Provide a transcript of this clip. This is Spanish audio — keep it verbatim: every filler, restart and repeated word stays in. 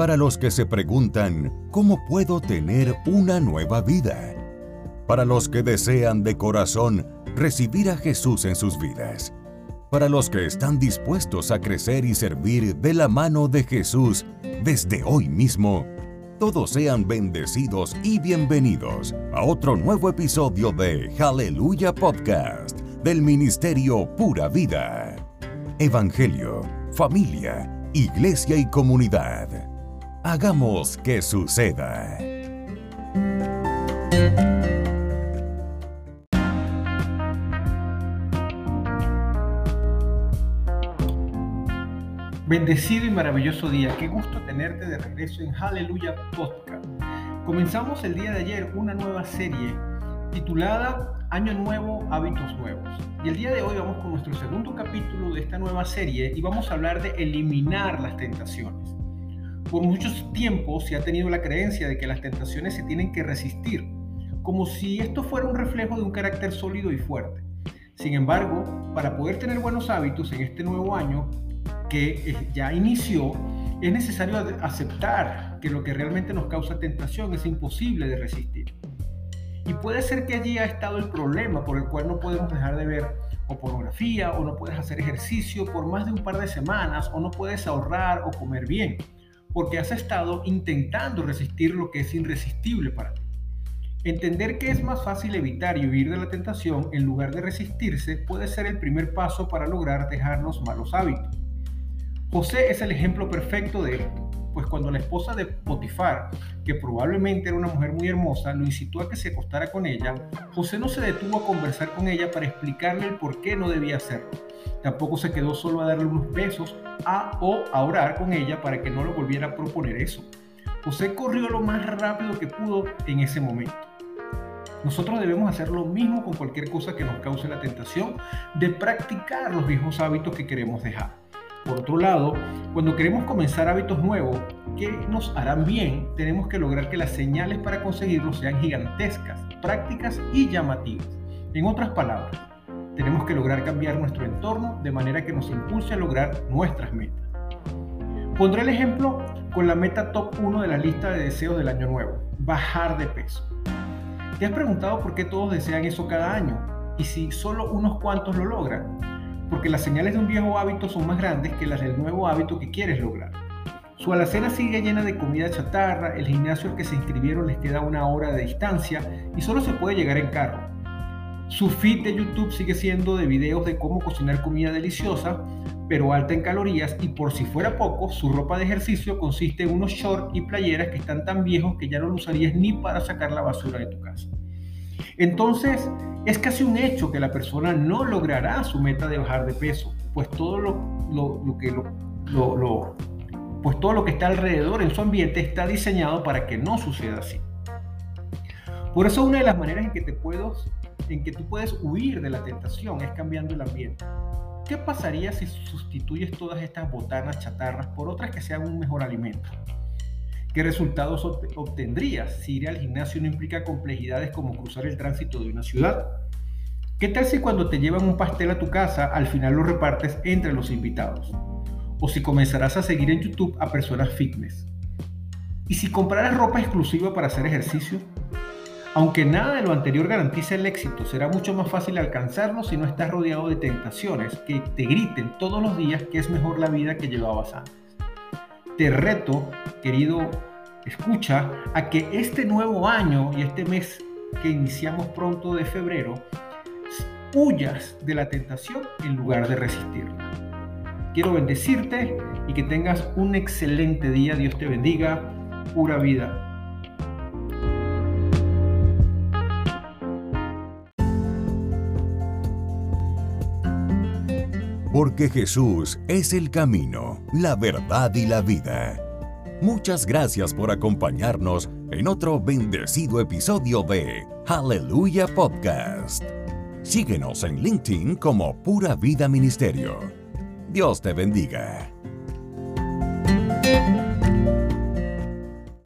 Para los que se preguntan, ¿cómo puedo tener una nueva vida? Para los que desean de corazón recibir a Jesús en sus vidas. Para los que están dispuestos a crecer y servir de la mano de Jesús desde hoy mismo. Todos sean bendecidos y bienvenidos a otro nuevo episodio de Aleluya Podcast del Ministerio Pura Vida. Evangelio, familia, iglesia y comunidad. Hagamos que suceda. Bendecido y maravilloso día. Qué gusto tenerte de regreso en Aleluya Podcast. Comenzamos el día de ayer una nueva serie titulada Año Nuevo, Hábitos Nuevos. Y el día de hoy vamos con nuestro segundo capítulo de esta nueva serie y vamos a hablar de eliminar las tentaciones. Por muchos tiempos se ha tenido la creencia de que las tentaciones se tienen que resistir, como si esto fuera un reflejo de un carácter sólido y fuerte. Sin embargo, para poder tener buenos hábitos en este nuevo año que ya inició, es necesario aceptar que lo que realmente nos causa tentación es imposible de resistir. Y puede ser que allí ha estado el problema por el cual no podemos dejar de ver o pornografía, o no puedes hacer ejercicio por más de un par de semanas, o no puedes ahorrar o comer bien, porque has estado intentando resistir lo que es irresistible para ti. Entender que es más fácil evitar y huir de la tentación en lugar de resistirse puede ser el primer paso para lograr dejar los malos hábitos. José es el ejemplo perfecto de esto, pues cuando la esposa de Potifar, que probablemente era una mujer muy hermosa, lo incitó a que se acostara con ella, José no se detuvo a conversar con ella para explicarle el por qué no debía hacerlo. Tampoco se quedó solo a darle unos besos a, o a orar con ella para que no le volviera a proponer eso. José corrió lo más rápido que pudo en ese momento. Nosotros debemos hacer lo mismo con cualquier cosa que nos cause la tentación de practicar los viejos hábitos que queremos dejar. Por otro lado, cuando queremos comenzar hábitos nuevos que nos harán bien, tenemos que lograr que las señales para conseguirlos sean gigantescas, prácticas y llamativas. En otras palabras, tenemos que lograr cambiar nuestro entorno de manera que nos impulse a lograr nuestras metas. Pondré el ejemplo con la meta top uno de la lista de deseos del año nuevo: bajar de peso. ¿Te has preguntado por qué todos desean eso cada año? Y si solo unos cuantos lo logran. Porque las señales de un viejo hábito son más grandes que las del nuevo hábito que quieres lograr. Su alacena sigue llena de comida chatarra, el gimnasio al que se inscribieron les queda una hora de distancia y solo se puede llegar en carro. Su feed de YouTube sigue siendo de videos de cómo cocinar comida deliciosa, pero alta en calorías, y por si fuera poco, su ropa de ejercicio consiste en unos shorts y playeras que están tan viejos que ya no lo usarías ni para sacar la basura de tu casa. Entonces, es casi un hecho que la persona no logrará su meta de bajar de peso, pues todo lo, lo, lo, que, lo, lo, lo, pues todo lo que está alrededor en su ambiente está diseñado para que no suceda así. Por eso una de las maneras en que, te puedo, en que tú puedes huir de la tentación es cambiando el ambiente. ¿Qué pasaría si sustituyes todas estas botanas chatarras por otras que sean un mejor alimento? ¿Qué resultados obtendrías si ir al gimnasio no implica complejidades como cruzar el tránsito de una ciudad? ¿Qué tal si cuando te llevan un pastel a tu casa, al final lo repartes entre los invitados? ¿O si comenzarás a seguir en YouTube a personas fitness? ¿Y si compraras ropa exclusiva para hacer ejercicio? Aunque nada de lo anterior garantiza el éxito, será mucho más fácil alcanzarlo si no estás rodeado de tentaciones que te griten todos los días que es mejor la vida que llevabas antes. Te reto, querido escucha, a que este nuevo año y este mes que iniciamos pronto de febrero, huyas de la tentación en lugar de resistirla. Quiero bendecirte y que tengas un excelente día. Dios te bendiga. Pura vida. Porque Jesús es el camino, la verdad y la vida. Muchas gracias por acompañarnos en otro bendecido episodio de Aleluya Podcast. Síguenos en LinkedIn como Pura Vida Ministerio. Dios te bendiga.